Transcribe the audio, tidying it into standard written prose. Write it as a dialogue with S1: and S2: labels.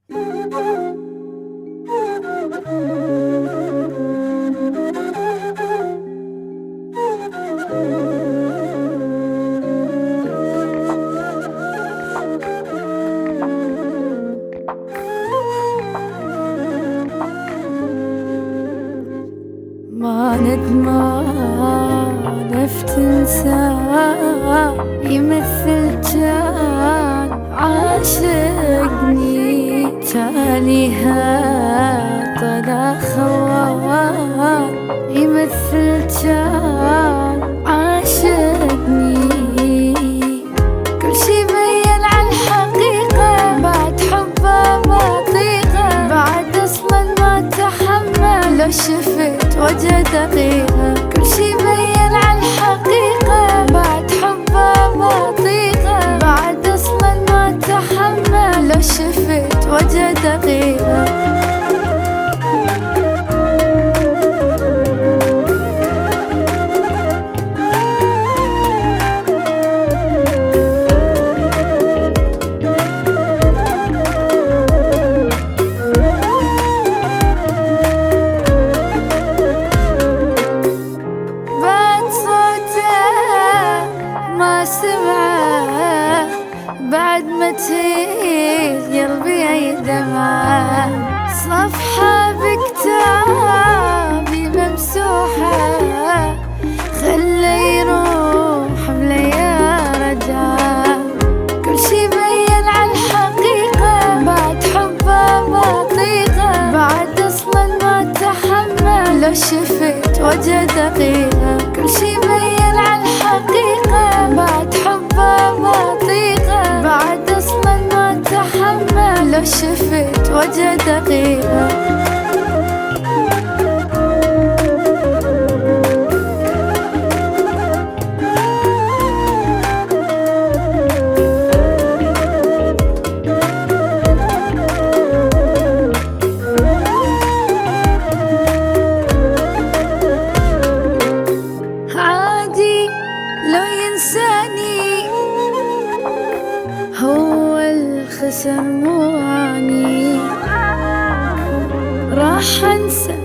S1: ما ندمان افتنساه يمثل كان عاشقني تاليها طلع خوان يمثل كان عاشقني كل شي بين على الحقيقة بعد حبه ما طيقه بعد اصلا ما تحمل لو شفت وجه دقيقة كل شي بين على الحقيقة بعد حبه ما طيقه بعد اصلا ما تحمل لو شفت وجه دقيقة ما سمعه بعد ما تهيج قلبي أي دمعة صفحة بكتابي ممسوحة خلي يروح بليا رجعة كل شي بين على الحقيقة بعد حبه ما طيقه بعد أصلا ما تحمل لو شفت وجه دقيقة كل شي بين على الحقيقة بعد حبه ما طيقه بعد اصلا ما تحمل لو شفت وجه دقيقة لو ينساني هو الخسر مو اني راح انسى